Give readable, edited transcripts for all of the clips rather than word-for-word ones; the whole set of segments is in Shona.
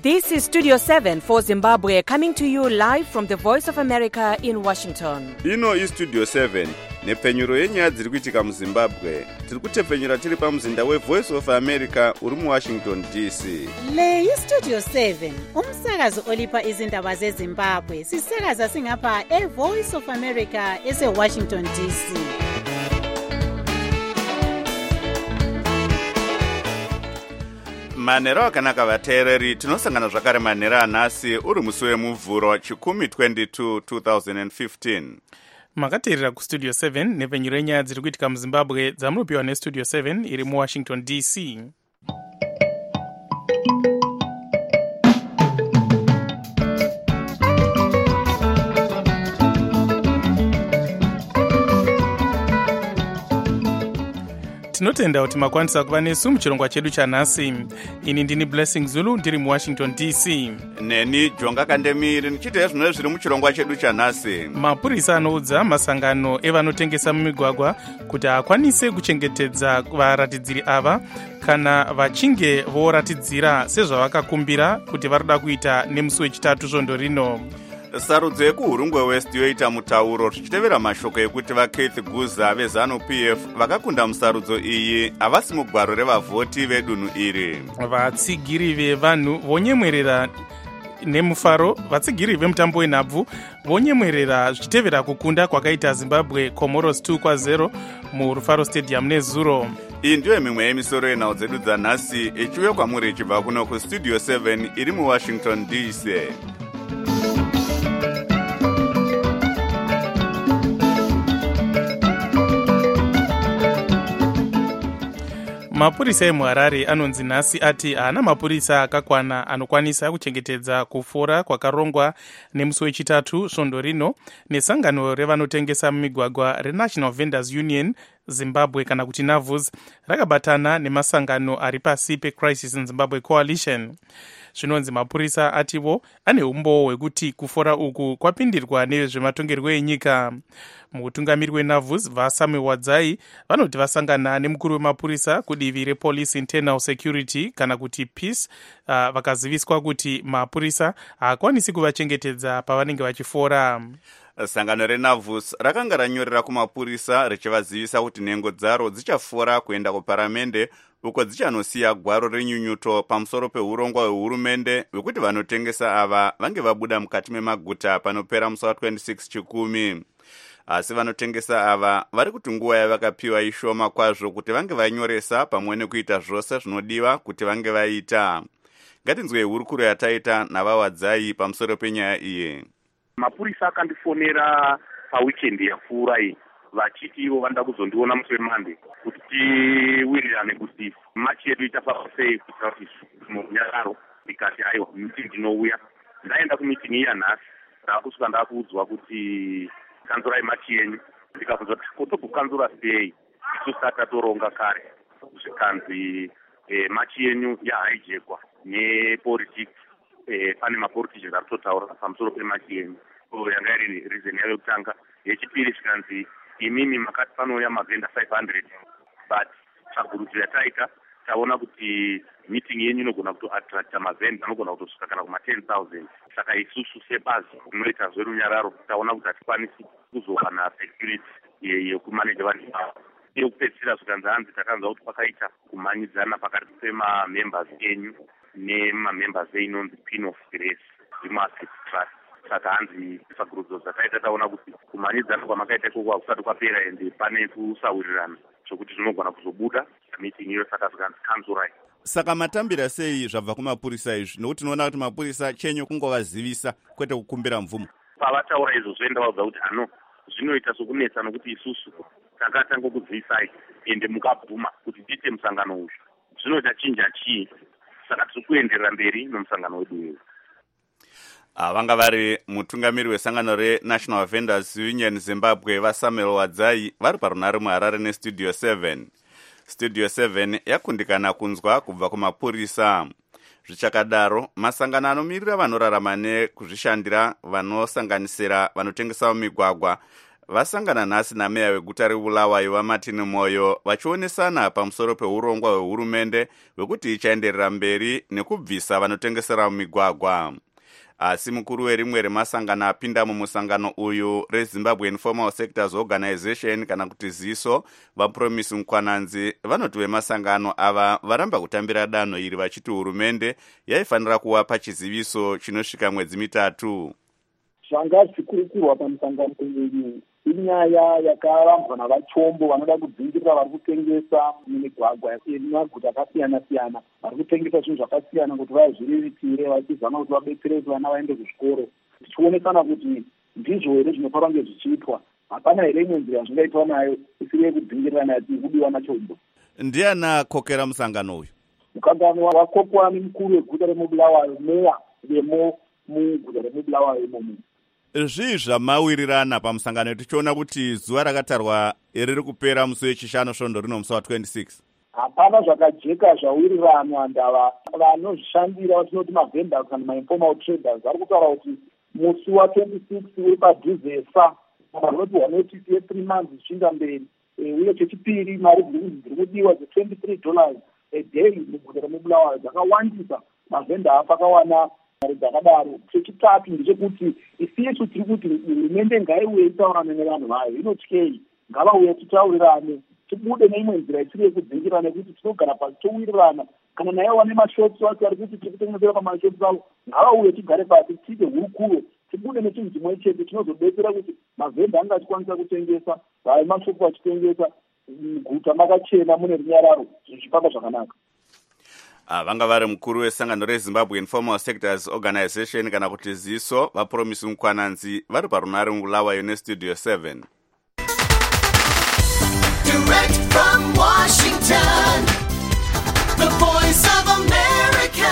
This is Studio 7 for Zimbabwe, coming to you live from the Voice of America in Washington. Ino is Studio 7, nepfenyuro yenyaya dziri kuitika muZimbabwe. Tiri kutepfenyura tiri pamuzinda weVoice of America uri muWashington DC. Le iStudio 7, umsakazo olipa izindaba zeZimbabwe. Sisakaza singapha eVoice of America eseWashington DC. Manhero akanaka vateereri, tinosangana zvakare manhero anhasi uri musi wemuvhuro chikumi 22 2015. Makateerera kuStudio 7 nepfenyuro yenyaya dziri kuitika muZimbabwe dzamunopiwa neStudio 7 iri muWashington DC. Tinotenda kuti makwanisa kuva nesu muchirongwa chedu chanhasi. Ini ndini Blessing Zulu ndiri muWashington DC. Neni Jonga Kandemiri nichite zvinhu zviri muchirongwa chedu chanhasi. Mapurisa anoudza masangano evanotengesa mumigwagwa kuti akwanise kuchengetedza varatidziri ava kana vachinge voratidzira sezvavakakumbira kuti varikuda kuita nemusi wechitatu svondo rino. Sarudzo yekuhurungwe West yoita mutauro zvichitevera mashoko ekuti vaKeith Guza veZANU-PF vakakunda musarudzo iyi havasi mugwaro revavhoti vedunhu iri. Vatsigiri vevanhu vonyemwerera nemufaro, vatsigiri vemutambo wenhabvu vonyemwerera zvichitevera kukunda kwakaita Zimbabwe Comoros 2-0 muRufaro Stadium nezuro. Iyi ndiyo mimwe yemisoro yenhau dzedu dzanhasi ichiuya kwamuri ichibva kuno kuStudio 7 iri muWashington DC. Mapurisa emuHarare anonzi nhasi ati haana mapurisa akakwana anokwanisa kuchengetedza kufora kwakarongwa nemusi wechitatu svondo rino nesangano revanotengesa mumigwagwa reNational Vendors Union Zimbabwe kana kuti NAVUZ rakabatana nemasangano ari pasi peCrisis in Zimbabwe Coalition. Zvinonzi mapurisa ativo ane umbowo hwekuti kufora uku kwapindirwa nevezvematongerwo enyika. Mutungamiri weNAVUZ vaSamuel Wadzai vanoti vasangana nemukuru wemapurisa kudivi rePolice Internal Security kana kuti Peace, vakaziviswa kuti mapurisa haakwanisi kuvachengetedza pavanenge vachifora. Sangano reNAVUZ rakanga ranyorera kumapurisa richivazivisa kuti nhengo dzaro dzichafora kuenda kuparamende uko dzichanosiya gwaro renyunyuto pamusoro peurongwa hwehurumende hwekuti vanotengesa ava vange vabuda mukati memaguta panopera musi wa26 chikumi. Asi vanotengesa ava vari kuti nguva yavakapiwa ishoma kwazvo kuti vange vanyoresa pamwe nekuita zvose zvinodiwa kuti vange vaita. Ngatinzwe hurukuro yataita navaWadzai pamusoro penyaya iyi. Mapurisa akandifonera pawikendi yapfuura iyi vachiti ivo vanoda kuzondiona musi weMonday kuti tiwirirane kuti machi yedu ichafamba sei kuitira kuti munyararo. Ndikati aiwa meeting inouya. Ndaenda kumeeting iya nhasi ndakusvika ndakuudzwa kuti kanzurai machi yenyu. Ndikabvunza kuti kutokukanzura sei isu tatoronga kare zvikanzi machi yenyu yahaijekwa nepolitics. Pane mapoliticians ari kutotaura pamusoro pemachi yenyu. Yanga iri reason yavo yekutanga. Yechipiri zvikanzi imimi makati panouya mavhenda 500 but tsvagurudzo yataita taona kuti meeting yenyu inogona kutoattracta mavhenda anogona kutosvika kana kuma10,000. Saka isusu sebazi rinoita zverunyararo taona kuti hatikwanisi kuzowana security yekumaneja vanhu ava. Yekupedzisira zvikanzi hanzi takanzwa kuti pakaita kumhanyidzana pakati pemamembers enyu nemamembers einonzi Pin of Grace Remarket Trust. Saka hanzi tsvagurudzo dzakaita taona kuti kumhanyidzana kwamakaita ikoko hakusati kwapera ende pane kusawirirana zvokuti zvinogona kuzobuda meeting iyo. Saka zvikanzi kanzurai. Saka matambira sei zvabva kumapurisa izvi? Nokuti tinoona kuti mapurisa chenyu kungovazivisa kwete kukumbira mvumo. Pavataura izvo zvoenda vaudza kuti ano zvinoita sokunetsa nokuti isusu takatanga kuzivisai ende mukabvuma kuti tiite musangano uyu. Zvinoita chinja chii? Saka tiri kuenderera mberi nomusangano wedu uyu. Vanga vari mutungamiri wesangano reNational Vendors Union Zimbabwe vaSamuel Wadzai vari parunhare muHarare neStudio 7. Studio 7 yakundikana kunzwa kubva kumapurisa. Zvichakadaro, masangano anomirira vanorarama nekuzvishandira vanosanganisira vanotengesa mumigwagwa vasangana nhasi nameya weguta reBulawayo vaMartin Moyo vachionesana pamusoro peurongwa hwehurumende hwekuti ichaenderera mberi nekubvisa vanotengesera mumigwagwa. Asi mukuru werimwe remasangano apinda mumusangano uyu reZimbabwe Informal Sectors Organization kana kuti ZISO vaPromise Mkwananzi vanoti vemasangano ava varamba kutambira danho iri vachiti hurumende yaifanira kuwapa chiziviso chinosvika mwedzi 3. Zvanga zvikurukirwa pamusangano uyu inyaya yakarambwa navachombo vanoda kudzingirira vari kutengesa mumigwagwa yemaguta akasiyana-siyana, vari kutengesa zvinhu zvakasiyana kuti vaizviriritire vachizama kuti vabetseredze vana vaende kuzvikoro, tichionesana kuti ndizvo here zvinofanira kunge zvichiitwa. Hapana here imwe nzira zvingaitwa nayo isiri yekudzingirira nayo kudiwa nachombo. Ndiana kokera musangano uyu? Mukangano wakokwa nemukuru weguta reBulawayo, meya vemo muguta reBulawayo imomo. Zvii zvamawirirana pamusangano tichiona kuti zuva rakatarwa riri kupera musi wechishanu svondo rino musi wa26? Hapana zvakajeka zvawirirana. Ndava vanozvishandira vatinoti mavhendors kana mainformal traders vari kutaura kuti musi wa26 uri padhuzesa, vanoti notice ye3 months zvichinda mberi, uye chechipiri mari dziri kudiwa $23 a day muguta reBulawayo dzakawandisa, mavhenda afa akawana mari dzakadaro. Chechitatu ndechekuti isisu tiri kuti hurumende ngaiuye itaurane nevanhu vayo, inotyei, ngavauye titaurirane, tibude neimwe nzira isiri yekudzingira, nekuti tinogara pasi towirirana. Kana naye wane mashops wacho ari kuti tiri kutengesera pamashops avo, ngavauye tigare pasi tiite hurukuro, tibude nechinhu chimwe chete chinozodetsera kuti mavhenda anga achikwanisa kutengesa, vaye mashopu vachitengesa, guta makachena mune runyararo, zvichifamba zvakanaka. Vanga vari mukuru wesangano reZimbabwe Informal Sectors Organization kana kuti ZISO vaPromise Mkwananzi vari parunare muBulawayo neStudio 7. Direct from Washington, the voice of America,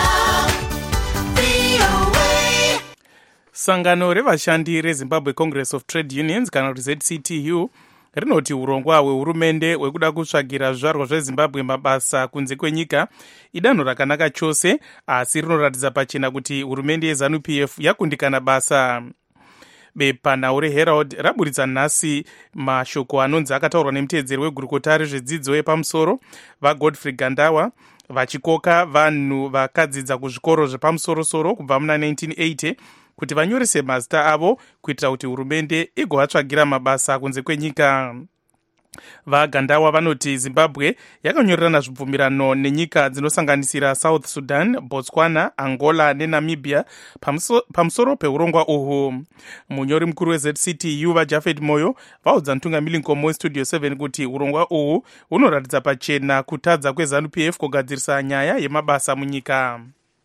VOA. Sangano revashandi reZimbabwe Congress of Trade Unions kana kuti ZCTU rinoti urongwa hwehurumende hwekuda kutsvagira zvizvarwa zveZimbabwe mabasa kunze kwenyika idanho rakanaka chose, asi rinoratidza pachena kuti hurumende yeZANU-PF yakundikana basa. Bepanhau reHerald raburitsa nhasi mashoko anonzi akataurwa nemuteedzeri wegurukota rezvedzidzo yepamusoro vaGodfrey Gandawa vachikoka vanhu vakadzidza kuzvikoro zvepamusorosoro kubva muna 1980 kuti vanyorese mazita avo kuitira kuti hurumende igovatsvagira mabasa kunze kwenyika. VaGandawa vanoti Zimbabwe yakanyorerana zvibvumirano nenyika dzinosanganisira South Sudan, Botswana, Angola neNamibia pamusoro peurongwa uhu. Munyori mukuru weZCTU vaJafet Moyo vaudza mutungamiri nkomo weStudio 7 kuti urongwa uhu hunoratidza pachena kutadza kweZANU-PF kugadzirisa nyaya yemabasa munyika.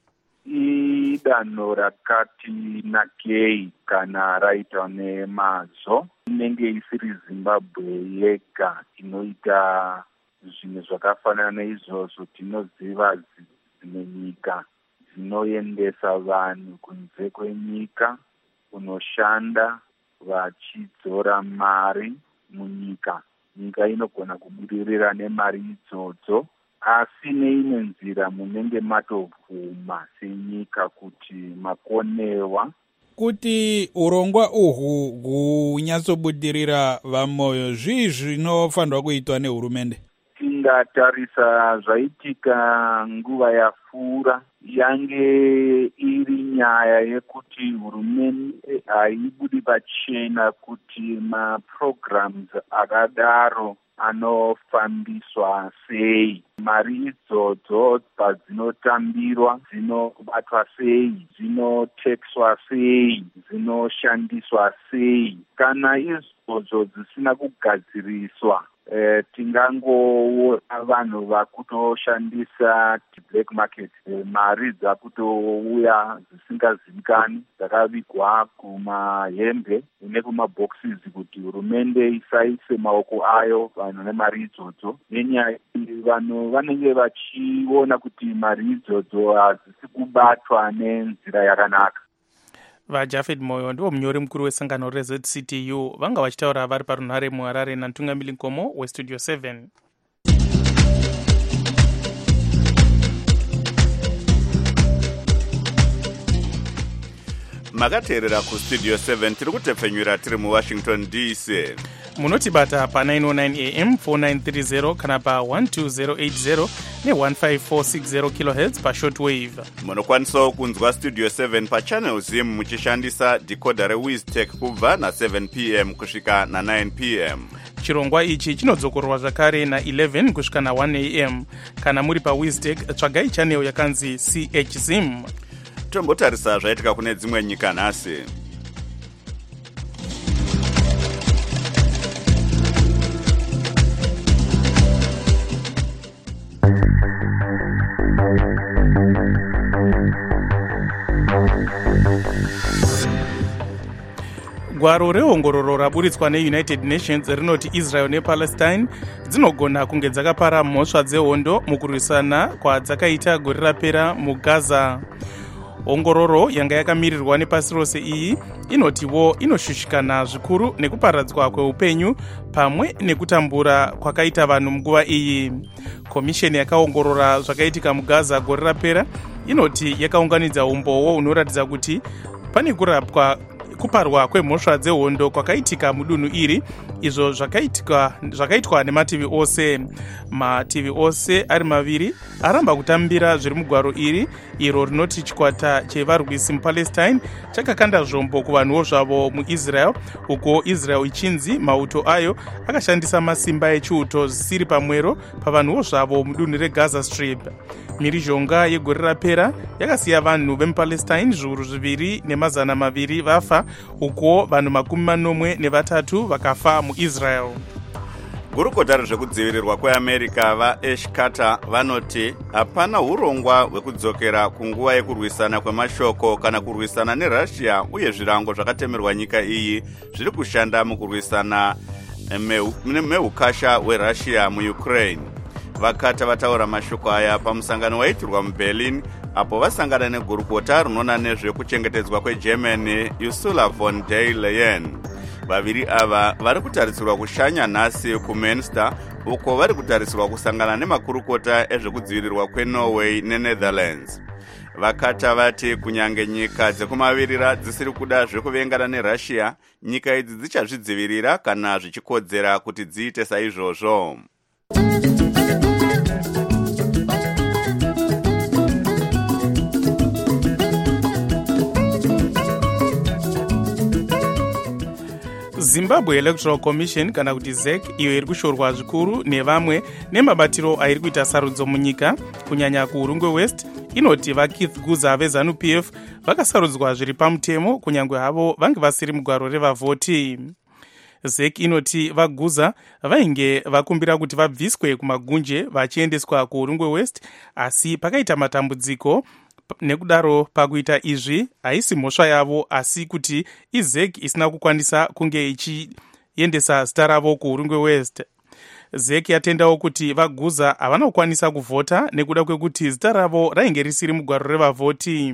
Idanho rakati nakei kana raitwa nemazvo, inenge isiri Zimbabwe yega inoita zvinhu zvakafanana neizvozvo. Tinoziva dzimwe nyika dzinoendesa vanhu kunze kwenyika kunoshanda vachidzora mari munyika. Nyika inogona kubudirira nemari idzodzo, asi neimwe nzira munenge matovhuma senyika kuti makonewa. Kuti urongwa uhu hunyatsobudirira vaMoyo, zvii zvinofanirwa kuitwa nehurumende? Tingatarisa zvaitika nguva yapfuura, yange iri nyaya yekuti hurumende haibudi pachena kuti maprograms akadaro anofambiswa sei, mari idzodzo padzinotambirwa dzinobatwa sei, dzinotekswa sei, dzinoshandiswa sei. Kana izvodzo dzisina kugadziriswa, tingangoona vanhu vakutoshandisa black market, mari dzakutouya dzisingazivikani dzakavigwa kumahembe nekumabhoxes kuti hurumende isaise maoko ayo vanhu nemari idzodzo. Nenyaya vanhu vanenge vachiona kuti mari idzodzo hadzisi kubatwa nenzira yakanaka. VaJafet Moyo ndivo munyori mukuru wesangano reZCTU vanga vachitaura vari parunhare muHarare namutungamiri nkomo weStudio 7. makateerera kustudio 7 tiri kutepfenyura tiri muwashington dc. munotibata pa909 am 4930 kana pa12080 ne15460 kHz pashortwave. munokwanisawo kunzwa studio 7 pachannel zim muchishandisa decoder rewiztech kubva na7 p.m. kusvika na9 p.m. chirongwa ichi chinodzokorwa zvakare na11 kusvika na1 am. kana muri pawiztech tsvagai channel yakanzi ch zim. tombotarisa zvaitika kune dzimwe nyika nhasi. gwaro reongororo raburitswa neunited nations rinoti israel nepalestine dzinogona kunge dzakapara mhosva dzehondo mukurwisana kwadzakaita gore rapera mugaza. ongororo yanga yakamirirwa nepasi rose iyi inotiwo inoshushikana zvikuru nekuparadzwa kweupenyu pamwe nekutambura kwakaita vanhu munguva iyi. komisheni yakaongorora zvakaitika mugaza gore rapera inoti yakaunganidza umboo hunoratidza kuti pane kuparwa kwemhosva dzehondo kwakaitika mudunhu iri, izvo zvakaitwa nemativi ose. mativi ose ari maviri aramba kutambira zviri mugwaro iri, iro rinoti chikwata chevarwisi mupalestine chakakanda zvombo kuvanhuwo zvavo muisrael, uko israel ichinzi mauto ayo akashandisa masimba echiuto zvisiri pamwero pavanhuwo zvavo mudunhu regaza strip. mhirizhonga yegore rapera yakasiya vanhu vemupalestine zviuru 2,200 vafa, uko vanhu 83 vakafa muisrael. gurukota rezvekudzivirirwa kweamerica vaAsh Carter vanoti hapana urongwa hwekudzokera kunguva yekurwisana kwemashoko kana kurwisana nerussia, uye zvirango zvakatemerwa nyika iyi zviri kushanda mukurwisana meukasha hwerussia muukraine. vakata vataura mashoko aya pamusangano waitirwa muberlin apo vasangana negurukota rinoona nezvekuchengetedzwa kwegermany Ursula von der Leyen. vaviri ava vari kutarisirwa kushanya nhasi kumunster, uko vari kutarisirwa kusangana nemakurukota ezvekudzivirirwa kwenorway nenetherlands. vakata vati kunyange nyika dzekumavirira dzisiri kuda zvekuvengana nerussia, nyika idzi dzichazvidzivirira kana zvichikodzera kuti dziite saizvozvo. zimbabwe electoral commission kana kuti ZEC, iyo iri kushorwa zvikuru nevamwe nemabatiro airi kuita sarudzo munyika kunyanya kuurungwe west, inoti vaKeith Guza vezanu PF vakasarudzwa zviri pamutemo kunyange havo vange vasiri mugwaro revavhoti. ZEC inoti vaGuza vainge vakumbira kuti vabviswe kumagunje vachiendeswa kuurungwe west, asi pakaita matambudziko. nekudaro pakuita izvi haisi mhosva yavo, asi kuti iZEC isina kukwanisa kunge ichiendesa zita ravo kuurungwe west. ZEC yatendawo kuti vaGuza havana kukwanisa kuvhota nekuda kwekuti zita ravo rainge risiri mugwaro revavhoti.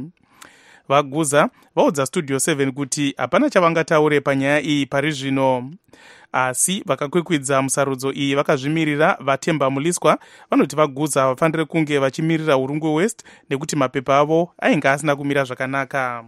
vaGuza vaudza studio 7 kuti hapana chavangataure panyaya iyi pari zvino, asi vakakwikwidza musarudzo iyi vakazvimirira. vatemba muliswa vanoti vaGuza vafanire kunge vachimirira urungwe west nekuti mapepa avo ainge asina kumira zvakanaka.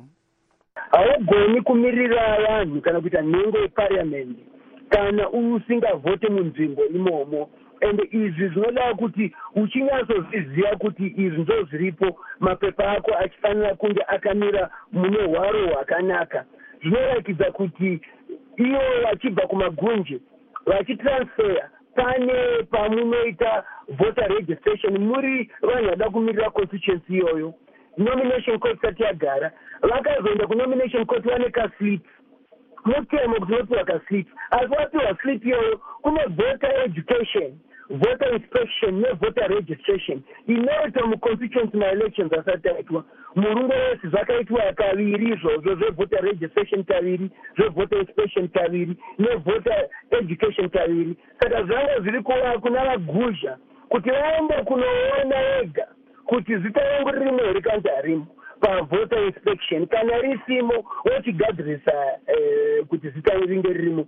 haugoni kumirira vanhu kana kuita nhengo yeparliamendi kana usingavhote munzvimbo imomo, ende izvi zvinoda kuti uchinyatsozviziva kuti izvi ndo zviripo, mapepa ako achifanira kunge akamira mune hwaro hwakanaka. zvinoratidza kuti ivo vachibva kumagunje vachitransfera pane pamunoita voter registration muri vanhu vada kumirira constituency iyoyo. nomination court isati yagara vakazoenda kunomination court vane kaslip mutemo kuti vopiwa kaslip, asi vapiwa slip iyoyo kune voter education, voter inspection nevoter registration inoita muconstituency maelections asati aitwa. murungu wese zvakaitwa kaviri izvozvo, zvevoter registration kaviri, zvevoter inspection kaviri nevoter education kaviri. saka zvanga zviri kuva kuna vaguzha kuti vaende kunoona wega kuti zita rangu ririmo here kanzi harimo pavoter inspection, kana risimo wochigadzirisa kuti zita ringe ririmo.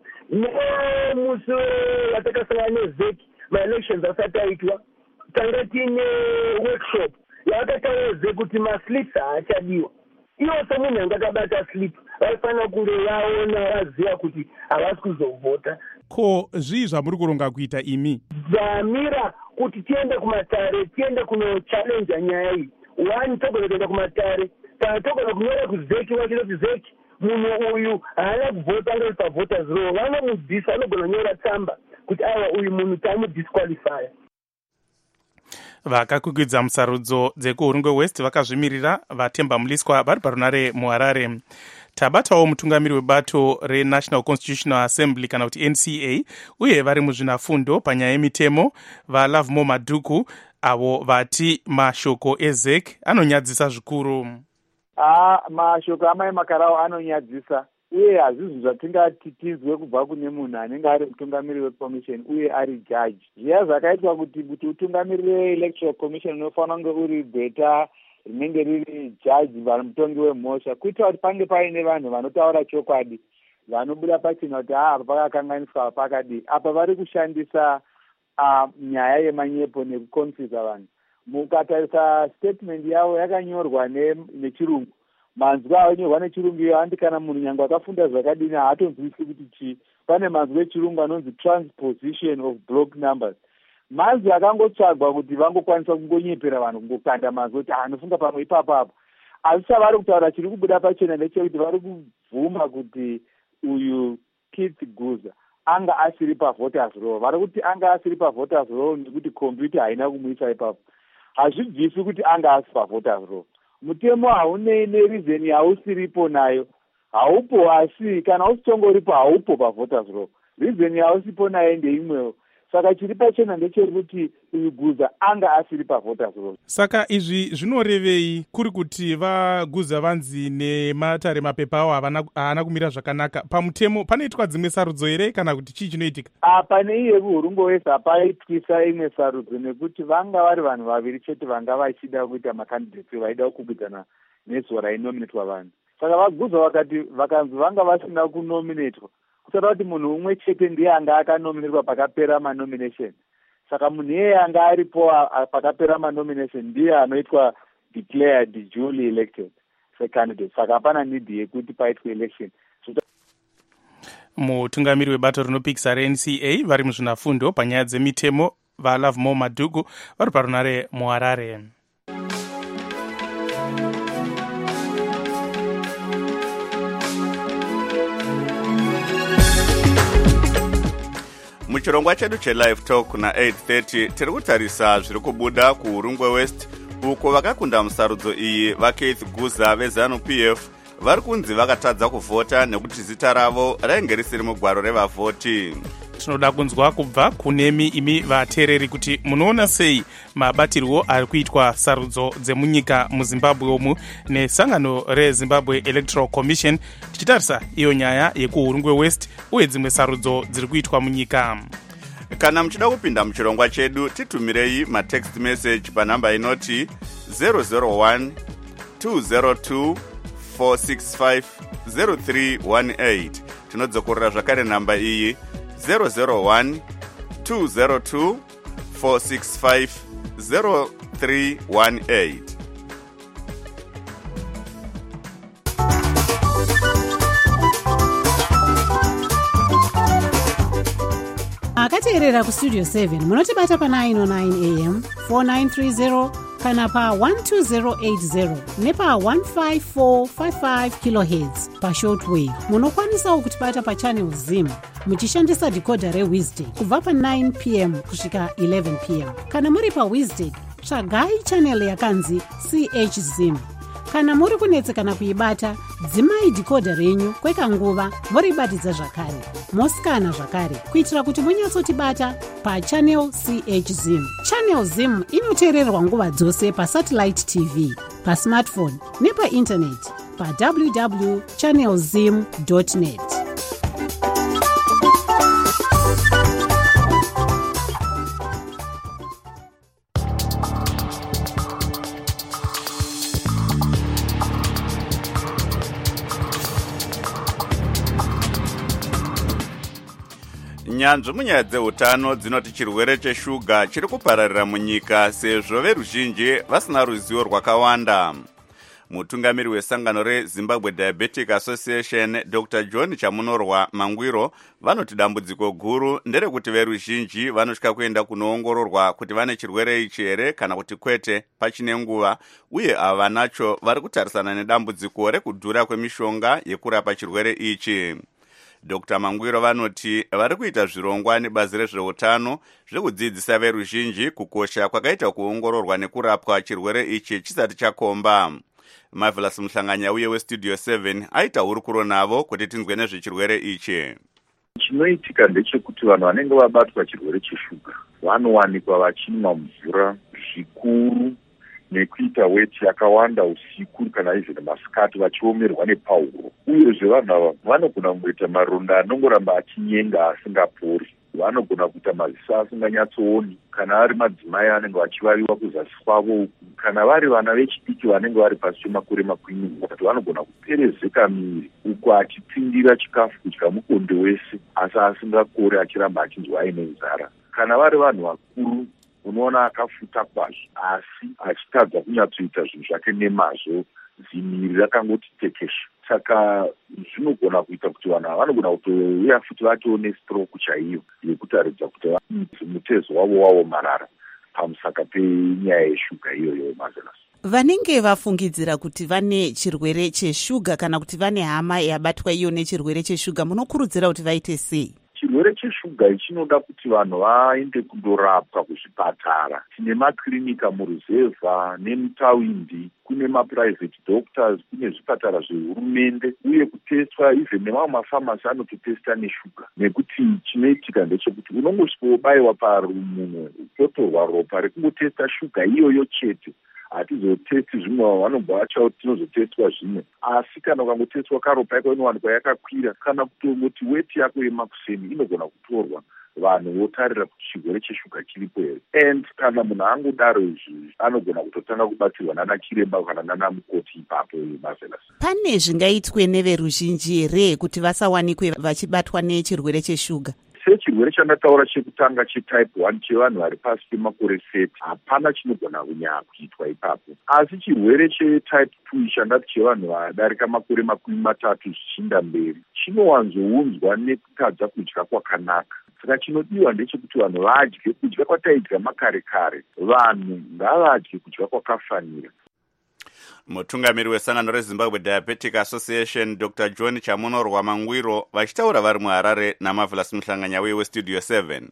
nemusi watakasangana neZEC maelections asati aitwa tanga tine workshop yakataura ZEC kuti maslips haachadiwa, iwo semunhu angatabata slip vaifanira kunge vaona vaziva kuti havasi kuzovhota. Ko zvii zvamuri kuronga kuita imi? Dzamira kuti tiende kumatare, tiende kunochallenja nyaya iyi. One, togona kuenda kumatare, kana togona kunyora kuzeki wachitoti zeki munhu uyu haana kuvhota ngeri pavhoters roll, vanomudhisa, vanogona kunyora tsamba kuti aiwa uyu munhu tamudisqualifya. Vakakwikwidzwa musarudzo dzekuhurungwe West vakazvimirira Vatemba Muliswa vari parunare muHarare. Tabatawo mutungamiri webato reNational Constitutional Assembly kana kuti NCA uye vari muzvinafundo panyaya yemitemo vaLovemore Madhuku avo vati mashoko ezek anonyadzisa zvikuru. Mashoko amai Makarao anonyadzisa uye hazvizvi zvatingati tizwe kubva kune munhu anenge ari mutungamiri weCommission uye ari judge. Zviya zvakaitwa kuti utungamirire electoral commission unofanira kunge uri bheta rinenge riri judge mutongi wemhosva, kuitira kuti pange paine vanhu vanotaura chokwadi, vanobuda pachena kuti apa pakakanganiswa pakadi. Apa vari kushandisa nyaya yemanyepo nekukonfisa vanhu. Mukatarisa statement yavo yakanyorwa nechirungu, manzwi anyorwa nechirungu iyo andi kana munhu nyange akafunda zvakadini haatonzwisisi kuti chii. Pane manzwi echirungu anonzi transposition of block numbers. Manzwi akangotsvagwa kuti vangokwanisa kungonyepera vanhu kungokanda manzwi kuti anofunga pamwe ipapapo. Asi chavari kutaura chiri kubuda pachena ndechekuti vari kubvuma kuti uyu Keith Guza anga asiri pavoters roll. Vari kuti anga asiri pavoters roll nekuti kompyuta haina kumuisa ipapo. Hazvibvisi kuti anga asi pavoters roll. Mutemo haunei nerizeni hausiripo nayo. Haupo, asi kana usitongoripo haupo pavoters roll. Rizeni hausipo nayo ndeimwewo. Saka chiri pachena ndechekuti uyu Guza anga asiri pavoters roll. Saka izvi zvinorevei kuri kuti vaGuza vanzi nematare mapepa avo haana kumira zvakanaka? Pamutemo panoitwa dzimwe sarudzo here kana kuti chii chinoitika? Pane iye kuhurungo wese hapaityisa imwe sarudzo nekuti vanga vari vanhu vaviri chete vanga vachida kuita makandidates vaida kukwidzana nezuva rainominatwa vanhu. Saka vaGuza vakanzi vanga vasina kunominatwa, kusada kuti munhu umwe chete ndiye anga akanominatwa pakapera manomination. Saka munhu iyeye anga aripo pakapera manomination ndiye anoitwa declared duly elected secandidate. Saka hapana need yekuti paitwe election. Mutungamiri webato rinopikisa reNCA vari muzvinafundo panyaya dzemitemo vaLovemore Madhuku vari parunare muHarare. Muchirongwa chedu chelive talk na 8:30 tiri kutarisa zviri kubuda kuhurungwe West uko vakakunda musarudzo iyi vaKeith Guza veZanu-PF vari kunzi vakatadza kuvhota nekuti zita ravo rainge risiri mugwaro revavhoti. Tinoda kunzwa kubva kunemi imi vateereri kuti munoona sei mabatirwo ari kuitwa sarudzo dzemunyika muZimbabwe umu nesangano reZimbabwe Electoral Commission, tichitarisa iyo nyaya yekuhurungwe West uye dzimwe sarudzo dziri kuitwa munyika. Kana muchida kupinda muchirongwa chedu titumirei matext message panhamba inoti 001 202 465 0318. Tinodzokorera zvakare nhamba iyi 001 202 465 0318. akateerera kustudio 7 munotibata pa 909 am 4930 kana pa 12080 nepa 15455 kHz pashortwave. Munokwanisawo kutibata pa channel Zim muchishandisa decoder reWizard kubva pa 9 pm kusvika 11 pm. Kana muri pa Wizard tsvagai channel yakanzi CH Zim. Kana muri kunetsekana kuibata, dzimai decoder renyu kwekanguva moribatidza zvakare. Mosikana zvakare kuitira kuti munyatsotibata pa channel CH Zim. Channel Zim inoteererwa nguva dzose pa satellite TV, pa smartphone nepa internet pa www.channelzim.net. Nyanzvi munyaya dzeutano dzinoti chirwere cheshuga chiri kupararira munyika sezvo veruzhinji vasina ruzivo rwakawanda. Mutungamiri wesangano reZimbabwe Diabetic Association Dr. John Chamunorwa Mangwiro vanoti dambudziko guru nderekuti veruzhinji vanosvika kuenda kunoongororwa kuti vane chirwere ichi here kana kuti kwete pachine nguva, uye ava nacho vari kutarisana nedambudziko rekudhura kwemishonga yekurapa chirwere ichi. Dr. Mangwiro vanoti vari kuita zvirongwa nebazi rezveutano zvekudzidzisa veruzhinji kukosha kwakaita kuongororwa nekurapwa chirwere ichi chisati chakomba. Marvelous Muhlanganya uye weStudio 7 aita hurukuro navo kuti tinzwe nezvechirwere ichi. Chinoitika ndechekuti vanhu vanenge vabatwa chirwere cheshuga vanowanikwa vachinwa mvura zvikuru nekuita weti yakawanda usiku kana izvo masikati vachiomerwa nepahuro, uyezve vanhu ava vanogona kuita maronda anongoramba achinyenga asingapori, vanogona kuita maziso asinganyatsooni kana vari madzimai anenge vachivaviwa kuzasi kwavo, kana vari vana vechidiki vanenge vari pasi pemakore 20, vanogona kuperezeka miviri uko achitsindira chikafu kudya mukonde wese asi asingakori achiramba achinzwa aine nzara. Kana vari vanhu vakuru unoona akafuta kwazvo asi achitadza kunyatsoita zvinhu zvake nemazvo, zimiri rakangoti tekesha. Saka zvinogona kuita kuti vanhu vanogona kutouya futi vatione stroke chaiyo yekutaridza kuti mutezo wavo marara pamusaka penyaya yeshuga iyoyo. Marvelous, vanenge vafungidzira kuti vane chirwere cheshuga kana kuti vane hama yabatwa iyo nechirwere cheshuga, munokurudzira kuti vaite sei? Chirwere cheshuga chinoda kuti vanhu vaende kundorapwa kuzvipatara. Tine maklinika muruzevha nemutawindi, kune maprivate doctors, kune zvipatara zvehurumende, uye kutestwa even nemamwe mafamasi anototesta neshuga. Nekuti chinoitika ndechekuti unongosvikobayiwa pamunwe totorwa ropa rekungotesta shuga iyoyo chete, hatizotesti zvimwe vanobva vachawo tinozotestwa zvimwe, asi kana ukangotestwa karopa yako inowanikwa yakakwira, kana kutongoti weti yako yemakuseni inogona kutorwa, vanhu votarira kuti chirwere cheshuga chiripo here. And kana munhu angodaro izvi anogona kutotanga kubatsirwa nana chiremba kana nana mukoti ipapo. Marvelous, pane zvingaitwe neveruzhinji here kuti vasawanikwe vachibatwa nechirwere cheshuga? Sechirwere chandataura chekutanga chetype 1 chevanhu vari pasi pemakore 30 hapana chinogona kunyanya kuitwa ipapo, asi chirwere chetype 2 chandati chevanhu vadarika makore 30 zvichinda mberi chinowanzounzwa nekutadza kudya kwakanaka. Saka chinodiwa ndechekuti vanhu vadye kudya kwataidya makare kare, vanhu ngavadye kudya kwakafanira. Mutungamiri wesangano reZimbabwe Diabetic Association Dr. John Chamunorwa Mangwiro vachitaura vari muHarare naMarvelous Muhlanganya uye weStudio 7.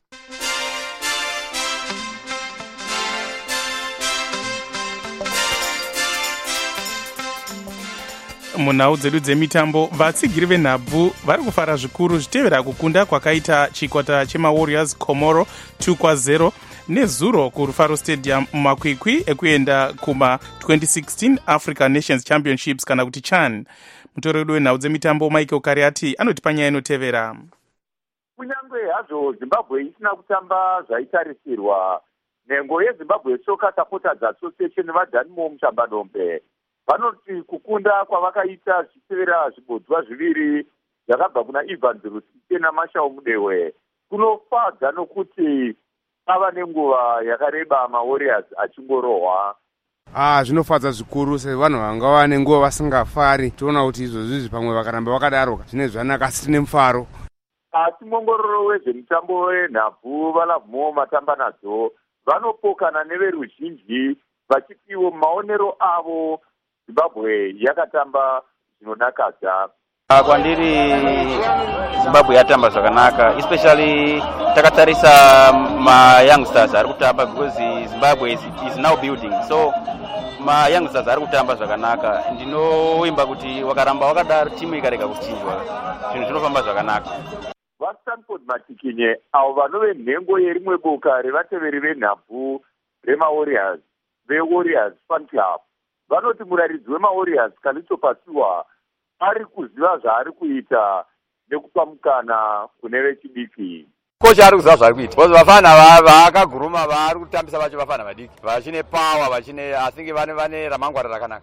Munhau dzedu dzemitambo, vatsigiri venhabvu vari kufara zvikuru zvitevera kukunda kwakaita chikwata chemaWarriors Komoro 2-0 nezuro kuRufaro Stadium mumakwikwi ekuenda kuma-2016 African Nations Championships kana kuti CHAN. Mutoreri wenhau dzemitambo Michael Kariati anoti panyaya inotevera. Kunyange hazvo Zimbabwe isina kutamba zvaitarisirwa, nhengo yeZimbabwe Soccer Supporters Association vadhanimo muChambadombe vanoti kukunda kwavakaita zvichitevera zvibodzwa zviviri zvakabva kuna Evans Rusike naMashau Mudewe kunofadza nokuti ava nenguva yakareba maWarriors achingorohwa. Zvinofadza zvikuru sevanhu vanga vane nguva vasingafari. Toona kuti izvozvi pamwe vakaramba vakadaro zvine zvanaka asi tine mufaro. Asi muongororo wezvemitambo wenhabvu valavhumo matamba nadzo vanopokana neveruzhinji vachitiwo maonero avo Zimbabwe yakatamba zvinodakadza. Kwandiri Zimbabwe yatamba zvakanaka, especially takatarisa youngsters ari kutamba because Zimbabwe is now building, so youngsters ari kutamba zvakanaka. Ndinoimba kuti wakaramba wakadaro timu ikareka kuchinjwa zvinhu zvinofamba zvakanaka. VaStanford Matikinye avo vanove nhengo yerimwe boka revateveri venhabvu remaWarriors veWarriors Fan Club vanoti muraridzi wemaWarriors Kalisto Pasiwa ari kuziva zvaari kuita nekupa mukana kune vechidiki. Kocha ari kuziva zvaari kuita because vafana vakaguruma vari kutambisa vacho vafana vadiki vachine power vachine asinge vane ramangwana rakanaka.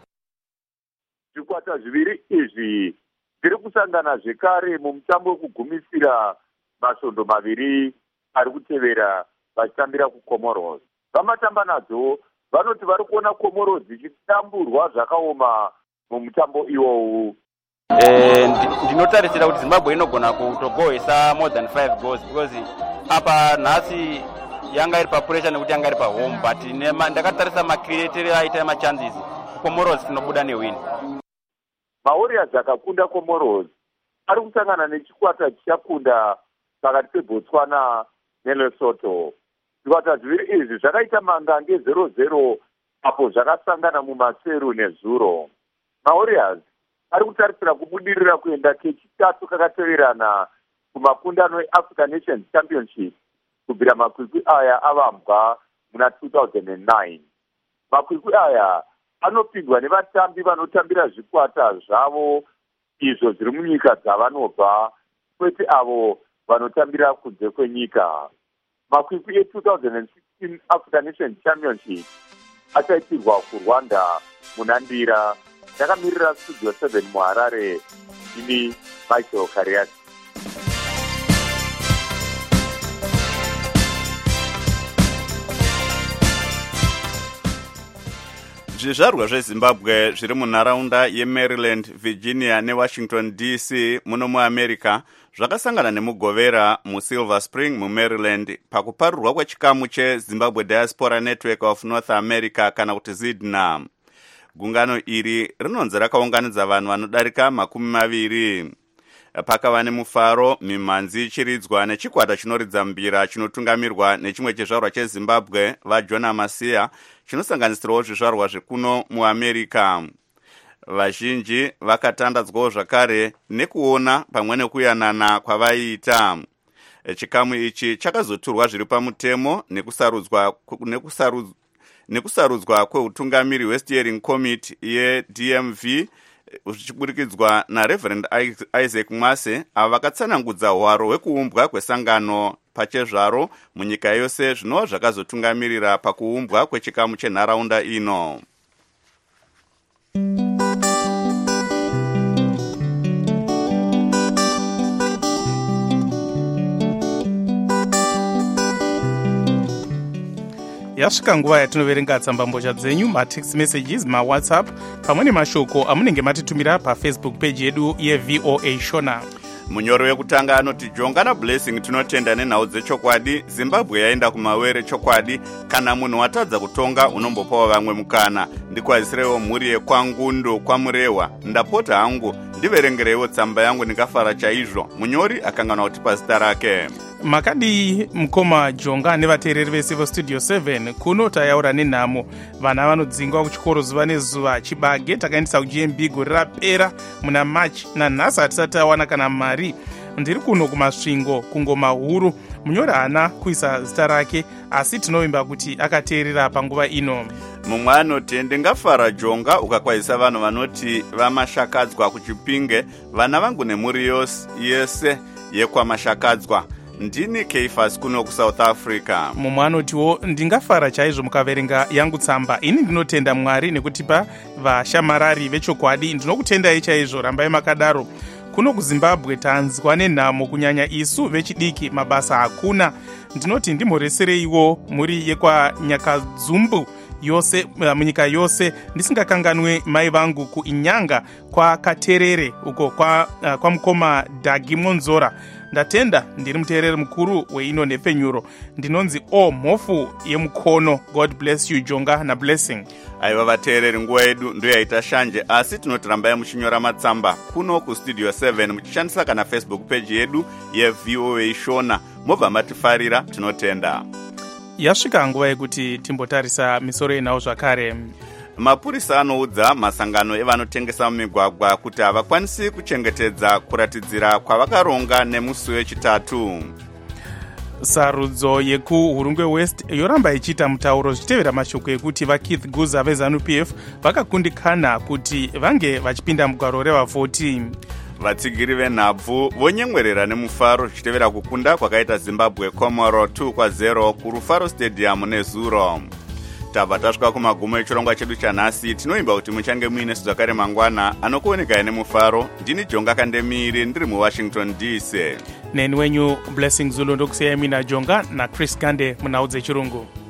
Zvikwata zviviri izvi zviri kusangana zvekare mumutambo wekugumisira masvondo maviri ari kutevera vachitambira kuComoros. Vamatamba nadzo vanoti vari kuona Comoros ichitamburwa zvakaoma mumutambo iwowu. Ndinotarisira kuti Zimbabwe inogona kutogohwesa more than 5 goals because apa nhasi yanga iri papressure nekuti yanga iri pahome, but ndakatarisa macreatere aita machances Comoros inobuda newin. MaWarriors akakunda Comoros ari kusangana nechikwata chichakunda pakati peBotswana neLesotho. Zvikwata zviviri izvi zvakaita mangange 0-0 apo zvakasangana mumaseru nezuro. MaWarriors ari kutarisira kubudirira kuenda kechitatu kakateverana kumakundano eAfrican Nations Championship kubvira makwikwi aya avambwa muna 2009. Makwikwi aya anopindwa nevatambi vanotambira zvikwata zvavo izvo zviri munyika dzavanobva, kwete avo vanotambira kunze kwenyika. Makwikwi e2016 African Nations Championship achaitirwa kuRwanda munandira. Ndakamirira Studio 7 muHarare, ini Michael Kariati. zvizvarwa zvezimbabwe zviri munharaunda yeMaryland, Virginia neWashington DC muno muamerica zvakasangana nemugovera muSilver Spring muMaryland pakuparurwa kwechikamu cheZimbabwe Diaspora Network of North America kana kuti ZIDNA. Gungano iri rinonzi rakaunganidza vanhu vanodarika 20. Pakava nemufaro, mimhanzi ichiridzwa nechikwata chinoridza mbira chinotungamirwa nechimwe chezvarwa cheZimbabwe vaJona Masia chinosanganisirawo zvizvarwa zvekuno muAmerica. Vazhinji vakatandadzwawo zvakare nekuona pamwe nekuyanana kwavaiita. Chikamu ichi chakazoturwa zviri pamutemo nekusarudzwa kweutungamiri hweSteering Committee yeDMV zvichiburikidzwa naReverend Isaac Mwase ava vakatsanangudza hwaro hwekuumbwa kwesangano pachezvaro munyika yose zvinova zvakazotungamirira pakuumbwa kwechikamu chenharaunda ino. Yasvika nguva yatinoverenga tsambambozha dzenyu, matext messages, mawhatsapp pamwe nemashoko amunenge matitumira pafacebook page yedu yeVOA Shona. Munyori wekutanga anoti Jonga na Blessing tinotenda nenhau dzechokwadi. Zimbabwe yaenda kumawere chokwadi. Kana munhu watadza kutonga unombopawo vamwe mukana. Ndikwazisirewo mhuri yekwangundu kwamurehwa. Ndapota hangu ndiverengerewo tsamba yangu ndikafara chaizvo. Munyori akanganwa kuti pazita rake. Makadi mukoma Jonga nevateereri vese veStudio 7 kuno tayaura nenhamo vana vanodzingwa kuchikoro zuva nezuva. Chibage takaendesa kuGMB gore rapera muna March nanhasi hatisati tawana kana mari. Ndiri kuno kumasvingo kungoma huru. Munyori haana kuisa zita rake asi tinovimba kuti akateerera panguva ino. Mumwe anoti ndingafara Jonga ukakwazisa vanhu vanoti vamashakadzwa kuChipinge. Vana vangu nemhuri yese yekwamashakadzwa. Ndini Keifas kuno kuSouth Africa. Mumwe anotiwo ndingafara chaizvo mukaverenga yangu tsamba. Ini ndinotenda Mwari nekutipa vashamarari vechokwadi. Ndinokutendai chaizvo, rambai makadaro. Kuno kuZimbabwe tanzwa nenhamo kunyanya isu vechidiki, mabasa hakuna. Ndinoti ndimhoresereiwo muri yekwanyakadzumbu yose munyika yose, ndisingakanganwe mai vangu kuInyanga kwa Katerere uko kwa mukoma Dagi Monzora. Ndatenda ndiri muteereri mukuru weino nepfenyuro. Ndinonzi mhofu yemukono. God bless you Jonga na Blessing. Aiva vateereri, nguva yedu ndoyaita shanje asi tinotirambai muchinyora matsamba kuno kuStudio 7 muchishandisa kana Facebook page yedu yeVOA Shona. Mobva matifarira, tinotenda. Yasvika nguva yekuti timbotarisa misoro yenhau zvakare. Mapurisa anoudza masangano evanotengesa mumigwagwa kuti havakwanisi kuchengetedza kuratidzira kwavakaronga nemusi wechitatu. Sarudzo yekuHurungwe West yoramba ichiita mutauro zvichitevera mashoko ekuti vaKeith Guza veZANU-PF vakakundikana kuti vange vachipinda mugwaro revavhoti. Vatsigiri venhabvu vonyemwerera nemufaro zvichitevera kukunda kwakaita Zimbabwe Comoro 2-0 kuRufaro Stadium nezuro. Tabva tasvika kumagumo echirongwa chedu chanhasi. Tinoimba kuti muchange muine zvakare mangwana anokuoneka nemufaro. Ndini Jonga Kandemiri ndiri muWashington DC. Neni wenyu Blessing Zulu ndokusiyai mina Jonga na Chris Gande munhau dzechirungu.